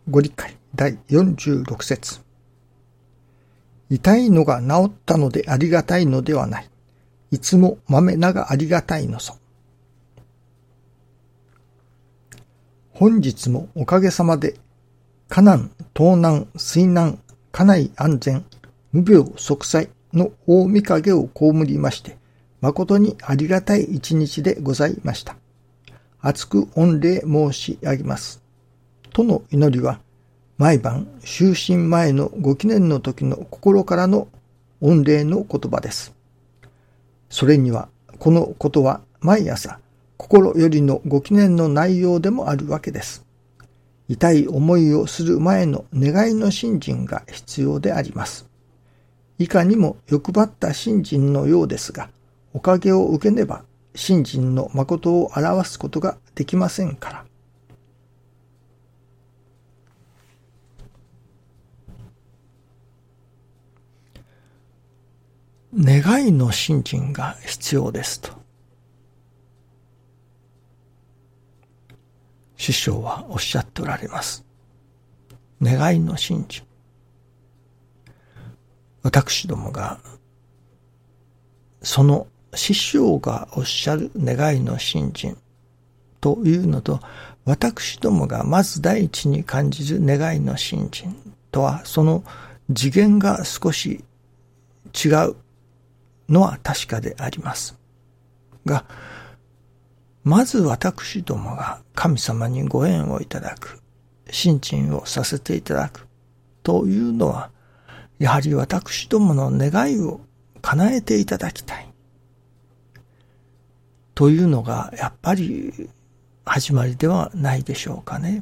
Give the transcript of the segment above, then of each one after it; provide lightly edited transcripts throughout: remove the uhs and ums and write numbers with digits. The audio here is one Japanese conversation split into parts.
ご理解第46節。痛いのが治ったのでありがたいのではない。いつもまめながありがたいのそ。本日もおかげさまで、火難、盗難、水難、家内安全、無病息災の大御影を被りまして、誠にありがたい一日でございました。厚く御礼申し上げます。との祈りは、毎晩就寝前のご記念の時の心からの御礼の言葉です。それには、このことは毎朝、心よりのご記念の内容でもあるわけです。痛い思いをする前の願いの信心が必要であります。いかにも欲張った信心のようですが、おかげを受けねば信心の誠を表すことができませんから。願いの信心が必要ですと師匠はおっしゃっておられます。願いの信心。私どもがその師匠がおっしゃる願いの信心というのと、私どもがまず第一に感じる願いの信心とは、その次元が少し違うのは確かでありますが、まず私どもが神様にご縁をいただく、信心をさせていただくというのは、やはり私どもの願いを叶えていただきたいというのがやっぱり始まりではないでしょうかね。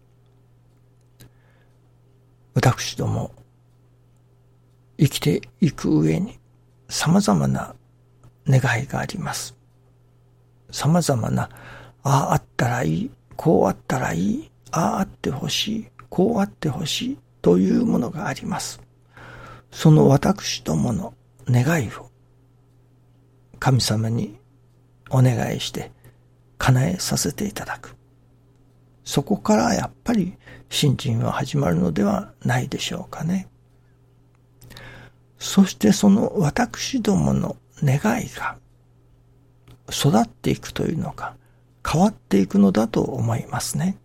私ども生きていく上に様々な願いがあります。様々な、あああったらいい、こうあったらいい、あああってほしい、こうあってほしいというものがあります。その私どもの願いを神様にお願いして叶えさせていただく。そこからやっぱり信心は始まるのではないでしょうかね。そしてその私どもの願いが育っていくというのか、変わっていくのだと思いますね。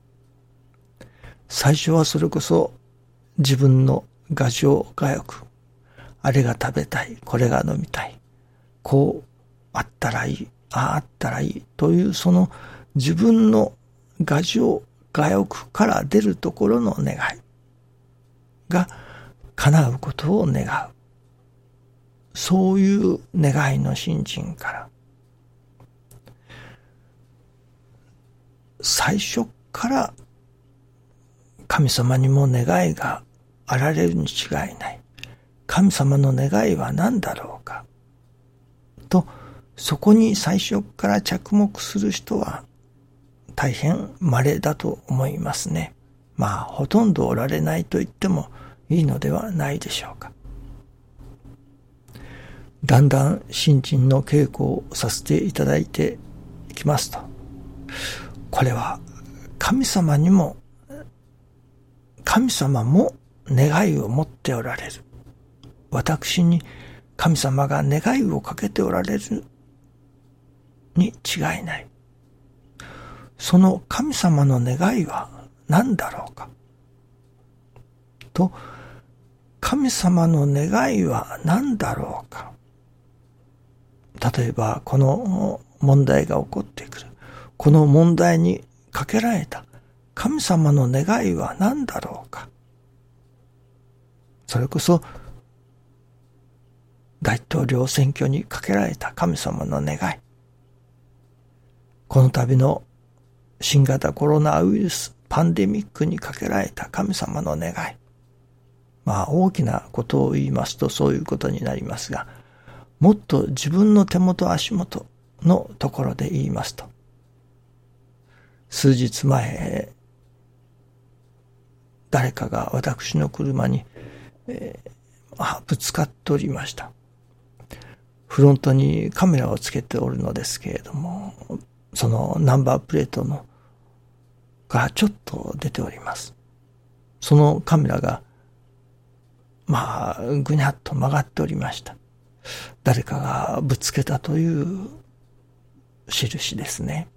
最初はそれこそ自分の我情我欲、あれが食べたい、これが飲みたい、こうあったらいい、あああったらいいというその自分の我情我欲から出るところの願いが叶うことを願う。そういう願いの信心から最初から神様にも願いがあられるに違いない。神様の願いは何だろうかと、そこに最初から着目する人は大変稀だと思いますね。まあほとんどおられないと言ってもいいのではないでしょうか。だんだん信心の稽古をさせていただいていきますと、これは神様も願いを持っておられる。私に神様が願いをかけておられるに違いない。その神様の願いは何だろうかと、神様の願いは何だろうか。例えばこの問題が起こってくる。この問題にかけられた神様の願いは何だろうか。それこそ大統領選挙にかけられた神様の願い。この度の新型コロナウイルスパンデミックにかけられた神様の願い。まあ大きなことを言いますとそういうことになりますが、もっと自分の手元足元のところで言いますと、数日前、誰かが私の車に、ぶつかっておりました。フロントにカメラをつけておるのですけれども、そのナンバープレートのがちょっと出ております。 そのカメラが、ぐにゃっと曲がっておりました。誰かがぶつけたという印ですね。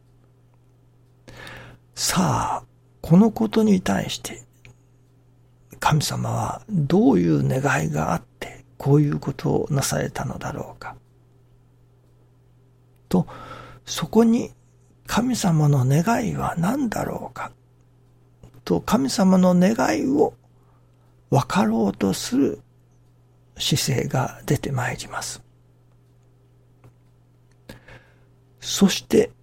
さあ、このことに対して神様はどういう願いがあってこういうことをなされたのだろうかと、そこに神様の願いは何だろうかと、神様の願いを分かろうとする姿勢が出てまいります。そして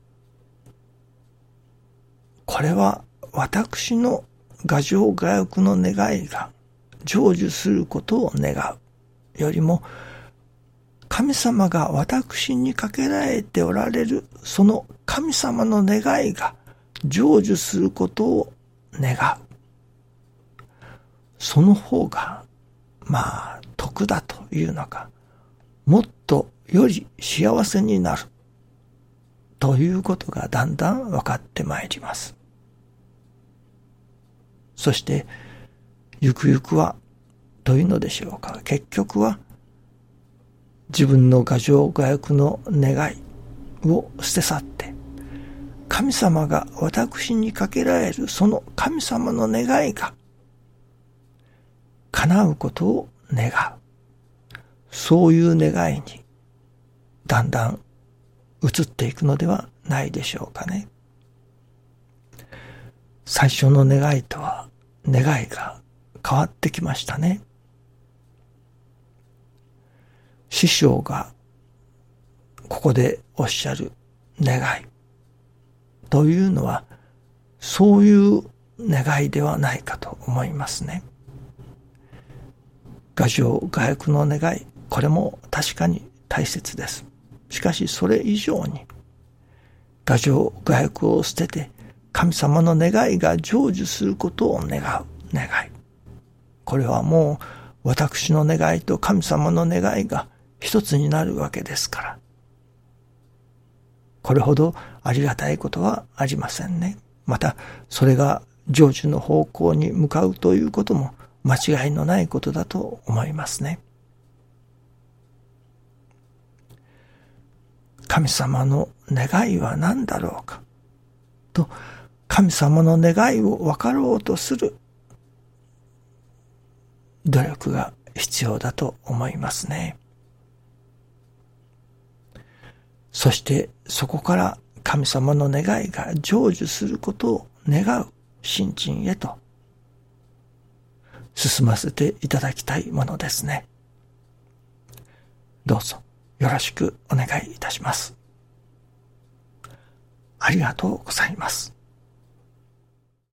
これは私の牙城牙欲の願いが成就することを願うよりも、神様が私にかけられておられるその神様の願いが成就することを願う。その方が得だというのか、もっとより幸せになるということがだんだん分かってまいります。そしてゆくゆくはというのでしょうか、結局は自分の牙城牙欲の願いを捨て去って、神様が私にかけられるその神様の願いが叶うことを願う。そういう願いにだんだん移っていくのではないでしょうかね。最初の願いとは願いが変わってきましたね。師匠がここでおっしゃる願いというのはそういう願いではないかと思いますね。牙城牙欲の願い、これも確かに大切です。しかしそれ以上に牙城牙欲を捨てて神様の願いが成就することを願う願い、これはもう私の願いと神様の願いが一つになるわけですから、これほどありがたいことはありませんね。またそれが成就の方向に向かうということも間違いのないことだと思いますね。神様の願いは何だろうかと、神様の願いを分かろうとする努力が必要だと思いますね。そしてそこから神様の願いが成就することを願う信心へと進ませていただきたいものですね。どうぞよろしくお願いいたします。ありがとうございます。